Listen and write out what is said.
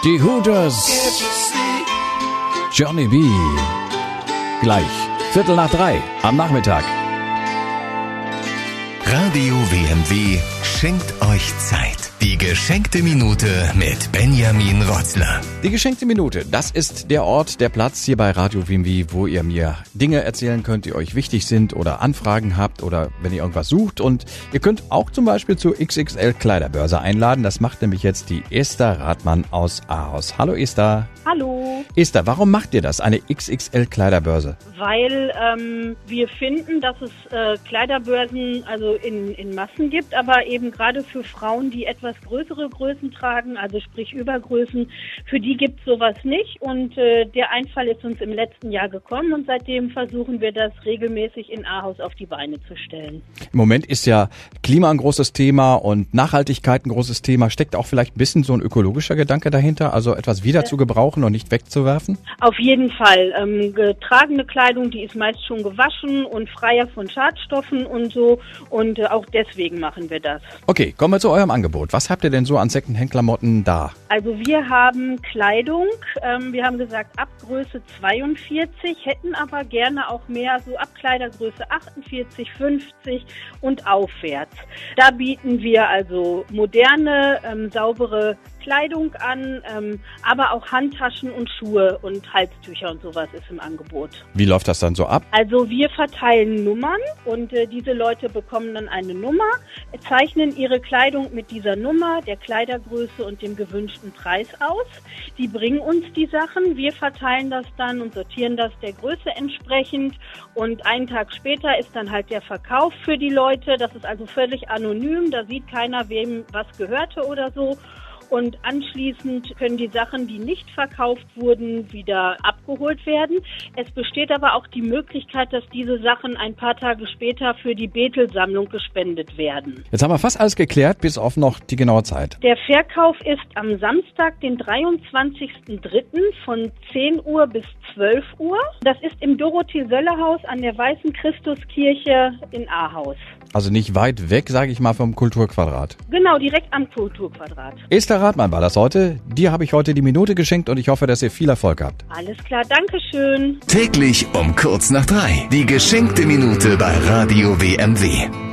Die Hooters. Johnny B. Gleich 2:45 am Nachmittag. Radio WMW schenkt euch Zeit. Die geschenkte Minute mit Benjamin Rotzler. Die geschenkte Minute, das ist der Ort, der Platz hier bei Radio WMW, wo ihr mir Dinge erzählen könnt, die euch wichtig sind oder Anfragen habt oder wenn ihr irgendwas sucht. Und ihr könnt auch zum Beispiel zur XXL Kleiderbörse einladen. Das macht nämlich jetzt die Esther Rathmann aus Ahaus. Hallo Esther. Hallo. Esther, warum macht ihr das, eine XXL Kleiderbörse? Weil wir finden, dass es Kleiderbörsen also in Massen gibt, aber eben gerade für Frauen, die etwas größere Größen tragen, also sprich Übergrößen, für die gibt es sowas nicht. Und der Einfall ist uns im letzten Jahr gekommen und seitdem versuchen wir das regelmäßig in Ahaus auf die Beine zu stellen. Im Moment ist ja Klima ein großes Thema und Nachhaltigkeit ein großes Thema. Steckt auch vielleicht ein bisschen so ein ökologischer Gedanke dahinter, also etwas wieder zu gebrauchen und nicht wegzuwerfen? Auf jeden Fall. Getragene Kleidung, die ist meist schon gewaschen und freier von Schadstoffen und so. Und auch deswegen machen wir das. Okay, kommen wir zu eurem Angebot. Was habt ihr denn so an Secondhand-Klamotten da? Also wir haben Kleidung. Wir haben gesagt ab Größe 42, hätten aber gerne auch mehr, so ab Kleidergröße 48, 50 und aufwärts. Da bieten wir also moderne, saubere Kleidung an, aber auch Handtaschen und Schuhe und Halstücher und sowas ist im Angebot. Wie läuft das dann so ab? Also wir verteilen Nummern und diese Leute bekommen dann eine Nummer, zeichnen ihre Kleidung mit dieser Nummer, der Kleidergröße und dem gewünschten Preis aus. Die bringen uns die Sachen, wir verteilen das dann und sortieren das der Größe entsprechend und einen Tag später ist dann halt der Verkauf für die Leute. Das ist also völlig anonym, da sieht keiner, wem was gehörte oder so. Und anschließend können die Sachen, die nicht verkauft wurden, wieder abgeholt werden. Es besteht aber auch die Möglichkeit, dass diese Sachen ein paar Tage später für die Bethel-Sammlung gespendet werden. Jetzt haben wir fast alles geklärt, bis auf noch die genaue Zeit. Der Verkauf ist am Samstag, den 23.03. von 10 Uhr bis 12 Uhr. Das ist im Dorothee-Sölle-Haus an der Weißen Christuskirche in Ahaus. Also nicht weit weg, sage ich mal, vom Kulturquadrat. Genau, direkt am Kulturquadrat. Esther Rathmann war das heute. Dir habe ich heute die Minute geschenkt und ich hoffe, dass ihr viel Erfolg habt. Alles klar, Dankeschön. Täglich um 2:45. Die geschenkte Minute bei Radio WMW.